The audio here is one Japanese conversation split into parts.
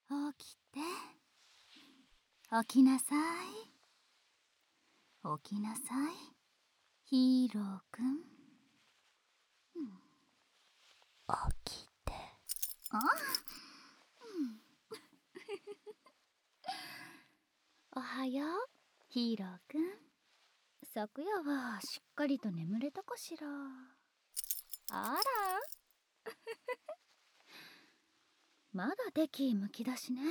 起きて。起きなさい。起きなさい。ヒーローくん。起きて。あ、おはよう、ヒーローくん。昨夜はしっかりと眠れたかしら。あらまだ敵意むき出しね。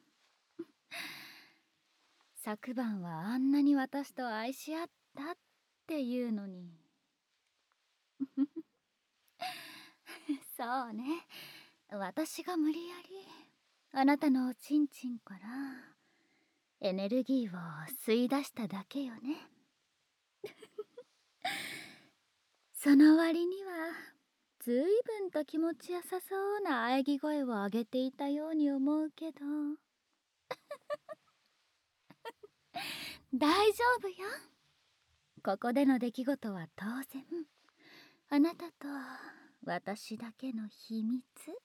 昨晩はあんなに私と愛し合ったっていうのに。そうね、私が無理やりあなたのおちんちんからエネルギーを吸い出しただけよね。その割にはずいぶんと気持ちよさそうな喘ぎ声を上げていたように思うけど。大丈夫よ。ここでの出来事は当然あなたと私だけの秘密。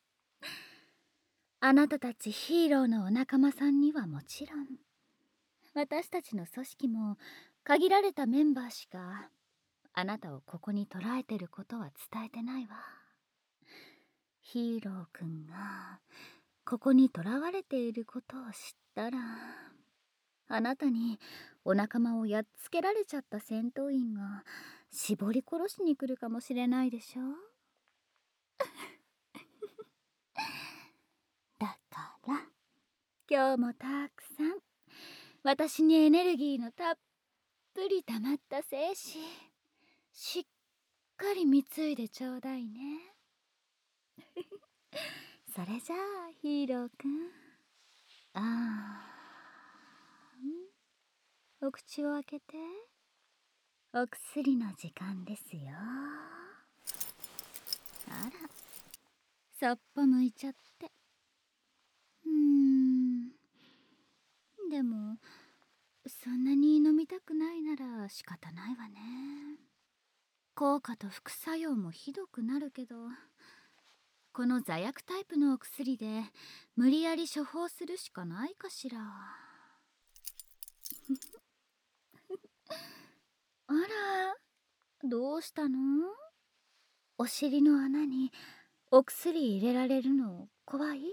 あなたたちヒーローのお仲間さんにはもちろん、私たちの組織も限られたメンバーしかあなたをここに捕らえてることは伝えてないわ。ヒーローくんがここに囚われていることを知ったら、あなたにお仲間をやっつけられちゃった戦闘員が絞り殺しに来るかもしれないでしょ。だから今日もたくさん私にエネルギーのたっぷり溜まった精子しっかり貢いでちょうだいね。それじゃあヒーローくん、お口を開けて。お薬の時間ですよ。あら、そっぽ向いちゃって。でもそんなに飲みたくないなら仕方ないわね。効果と副作用もひどくなるけど、この座薬タイプのお薬で無理やり処方するしかないかしら。あら、どうしたの？お尻の穴にお薬入れられるの怖い？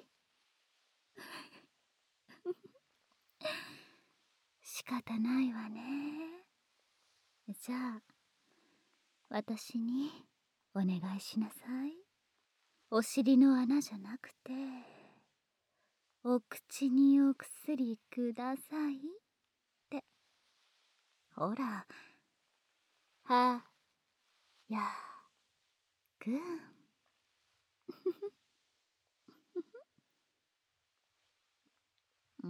仕方ないわね。じゃあ私にお願いしなさい。お尻の穴じゃなくてお口にお薬くださいって。ほら、はやくん。うん、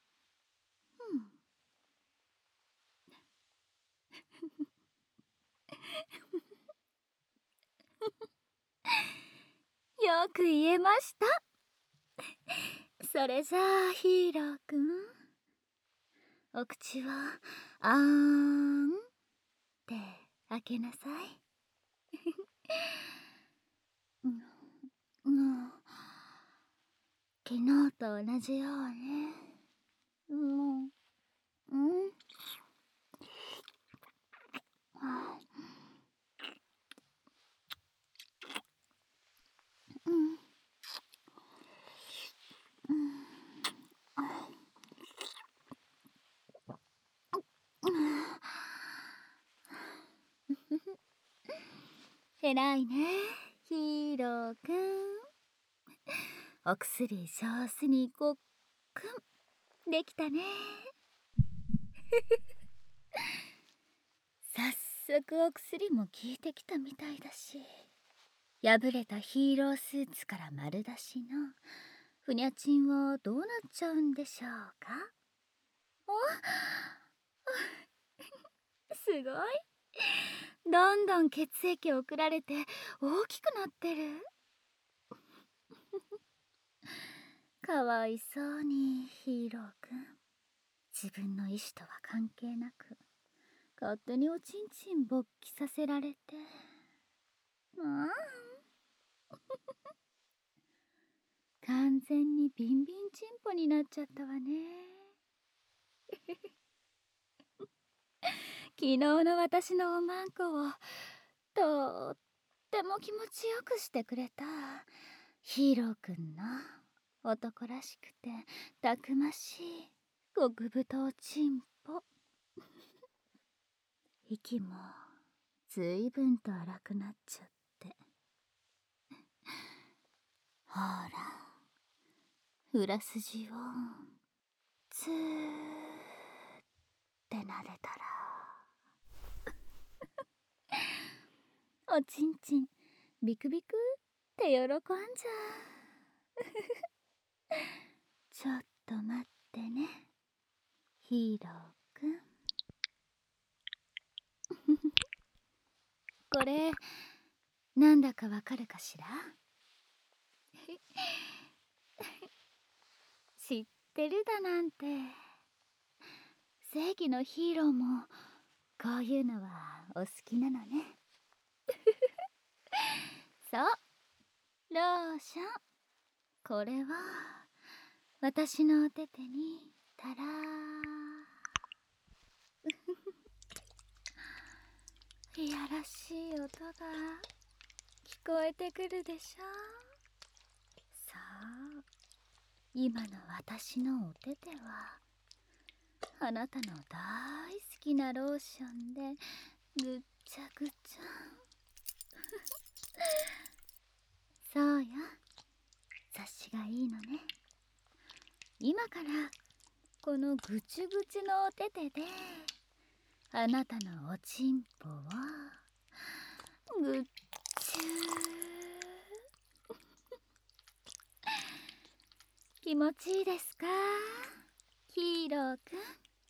よく言えました。それじゃあヒーローくん、お口をあーんって開けなさい。うん、昨日と同じようね。もう、偉いね、ヒーローくん。お薬上手にごっくんできたね。早速お薬も効いてきたみたいだし、破れたヒーロースーツから丸出しのふにゃちんはどうなっちゃうんでしょうか。すごい、どんどん血液を送られて大きくなってる。かわいそうにヒーローくん。自分の意志とは関係なく勝手におちんちん勃起させられて。 完全にビンビンチンポになっちゃったわね。昨日の私のおまんこをとっても気持ちよくしてくれたヒーローくんの男らしくてたくましい極太チンポ。息もずいぶんと荒くなっちゃって、ほら裏筋をずーって撫でたらおちんちんビクビクって喜んじゃう。ちょっと待ってね、ヒーローくん。これなんだかわかるかしら？知ってるだなんて。正義のヒーローもこういうのはお好きなのね。そう、ローション。これは私のお手手にたらいやらしい音が聞こえてくるでしょ。さあ、今の私のお手手はあなたの大好きなローションでぐっちゃぐちゃ。そうよ、察しがいいのね。今からこのぐちゅぐちゅのお手手であなたのおちんぽをぐっちゅー。気持ちいいですか、ヒーローくん。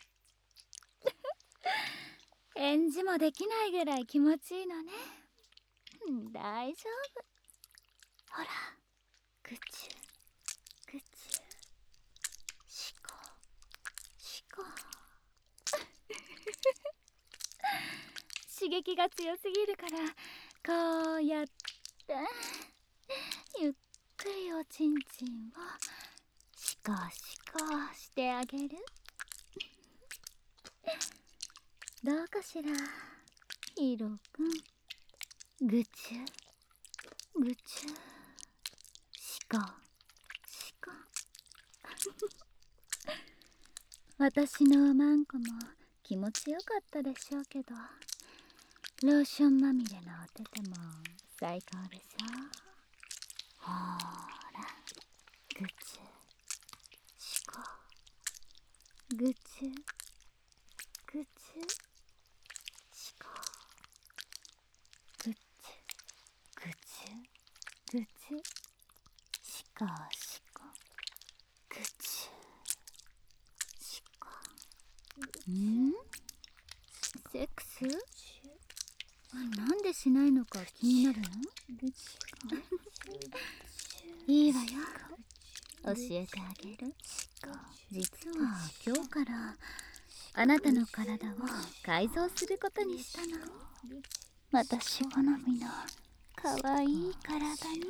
返事もできないぐらい気持ちいいのね。大丈夫。ほら、ぐちゅぐちゅ、しこしこ。刺激が強すぎるからこうやってゆっくりおちんちんをシコシコしてあげる。どうかしら、ヒーローくん。ぐちゅぐちゅ、シコシコ。私のおまんこも気持ちよかったでしょうけど、ローションまみれのお手手も最高でしょ。ほーら、ぐちゅしこ、ぐちゅぐちゅしこ、ぐちゅぐちゅぐちゅしこしこ、ぐちゅしこ。セックス？なんでしないのか気になるの？いいわよ、教えてあげる。実は今日からあなたの体を改造することにしたの。私好みのかわいい体に。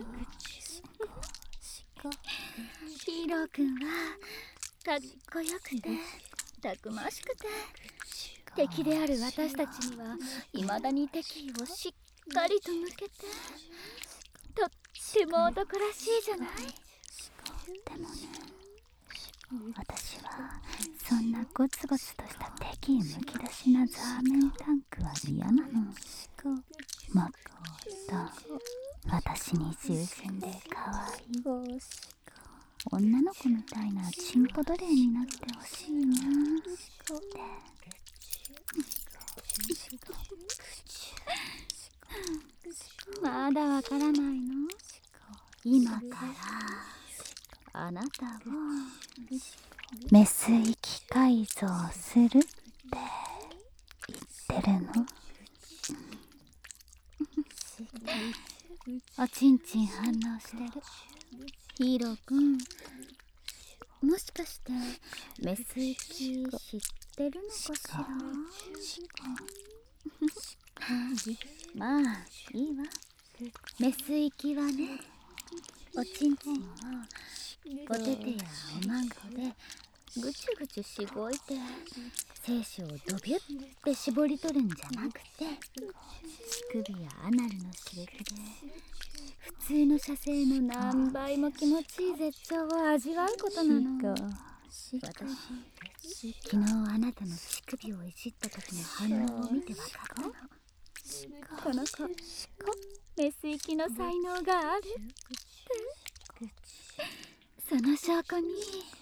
ヒーローくんはかっこよくてたくましくて、敵である私たちには未だに敵意をしっかりと向けて、とっても男らしいじゃない。でもね、私はそんなゴツゴツとした敵意むき出しなザーメンタンクは嫌なの。もっと私に従順でかわいい女の子みたいなチンポ奴隷になってほしいなって。まだわからないの？今からあなたをメス生き改造するって言ってるの。おちんちん反応してる。ヒーローくん、もしかしてメス生き知ってるのかしら？まあいいわ。メス生きはね、おちんちんをおててやおまんこでぐちゅぐちゅしごいて精子をドビュって絞り取るんじゃなくて、乳首やアナルの刺激で普通の射精の何倍も気持ちいい絶頂を味わうことなの。私、昨日あなたの乳首をいじった時の反応を見て分かったの。この子メス行きの才能があるって。その証拠に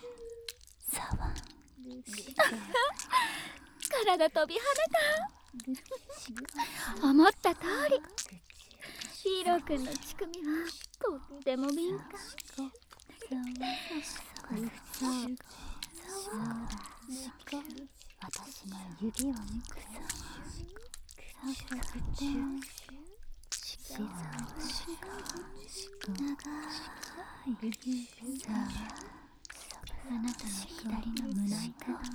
体飛び跳ねた。思った通りヒーローくんの乳首はとっても敏感。私の指を見てあなたの左の胸板を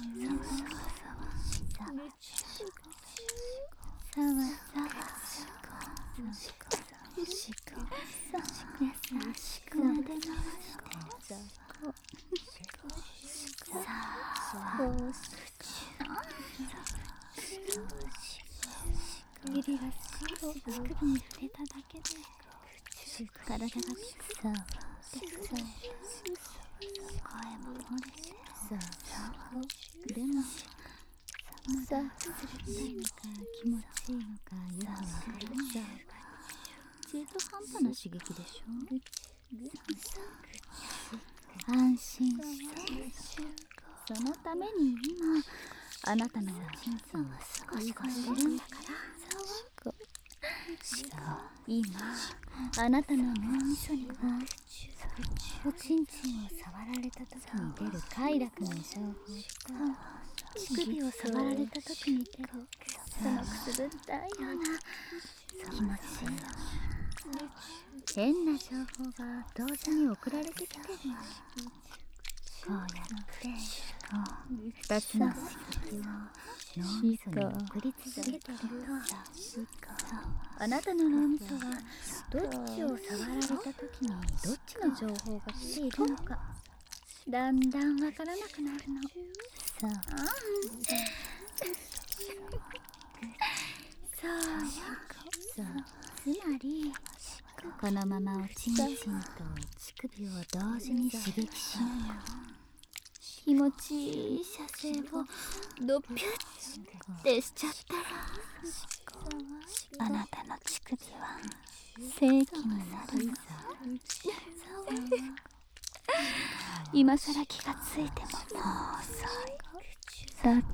優しく撫で回して指が少し乳首に触れただけで体がピクッて震える。声も漏れてでもまだ冷たいのか気持ちいいのかよくわからない。中途半端な刺激でしょ。安心してそのために今あなたのおちんちんを少しこしてるんだから。今あなたの脳みそにはおちんちんを触られた時に出る快楽の情報と乳首を触られた時に出るそのくすぐったいような気持ちいい変な情報が同時に送られてきてるの。こうやって2つの刺激を脳みそに送り続けてるとあなたの脳みそはどっちを触られた時にどっちの情報が来ているのかだんだんわからなくなるの。そうつまりこのままおちんちんと乳首を同時に刺激しながら気持ちいい射精をドピュッてしちゃったらあなたの乳首は正規になるの。今さら気がついてももう遅い。だって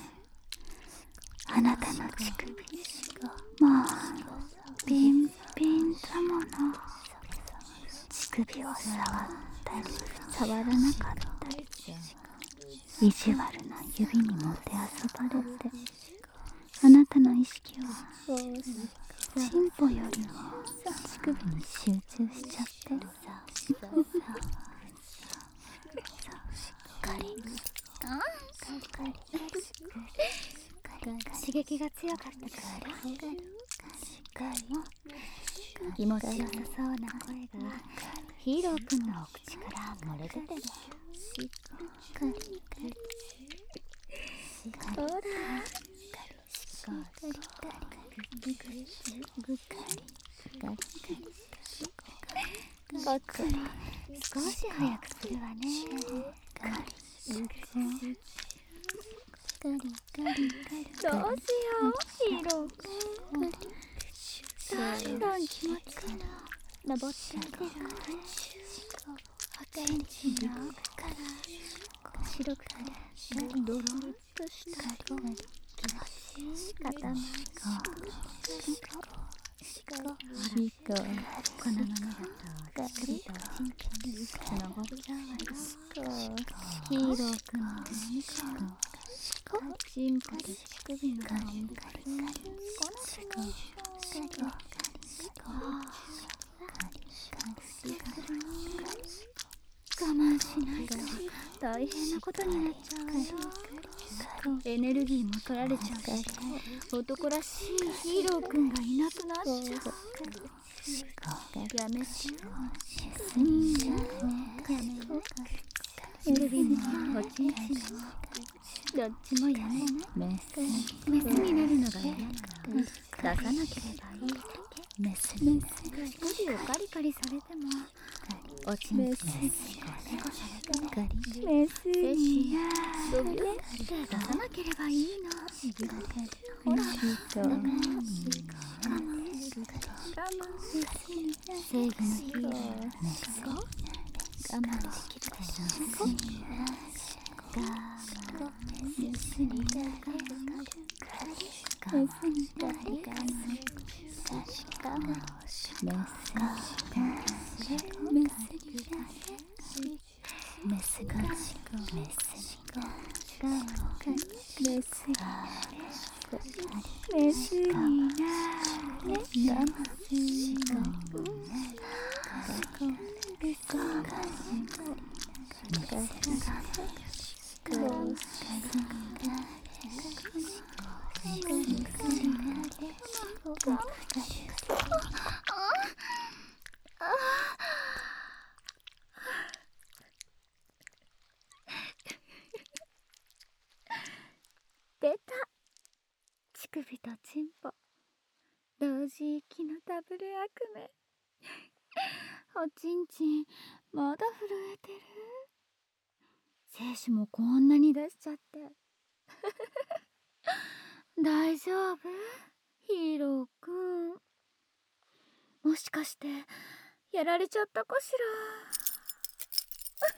あなたの乳首もうピンピンだもの。乳首を触ったり触らなかったり意地悪な指にもてあそばれてあなたの意識はチンポよりも乳首に集中しちゃってる。刺激が強かったから気持ちよさそうな声がヒーローくんのお口から漏れ出てる。ほらこっちも少し早くするわね。どうしようヒーローくんだんだん気持ちいいの登ってきてるおちんちんの奥から白くてドロンとした気持ちいい塊このままだと乳首とおちんちんつながっちゃうわよ。ヒーローくんのチンポと乳首の半分我慢しないと大変なことになっちゃうわよ。エネルギーも取られちゃうし男らしいヒーローくんがいなくなっちゃう。やめてやめて乳首もおちんちんもどっちもやめメスになるのが嫌なら出さなければいいだけ。メス乳首をカリカリされてもおちんちんをネコされてもメスになるねって出さなければいいの。ほら我慢正義のヒーロー我慢できるでしょ。出た。乳首とチンポ同時域のダブル悪夢。おちんちんまだ震えてる。精子もこんなに出しちゃって大丈夫ヒーローくん。もしかしてやられちゃったかしら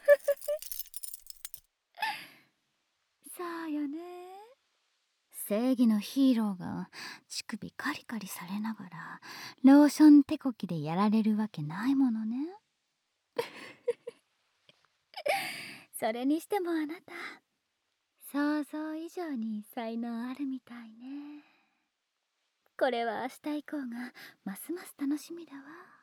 そうよね。正義のヒーローが乳首カリカリされながらローション手こきでやられるわけないものねそれにしてもあなた想像以上に才能あるみたいね。これは明日以降がますます楽しみだわ。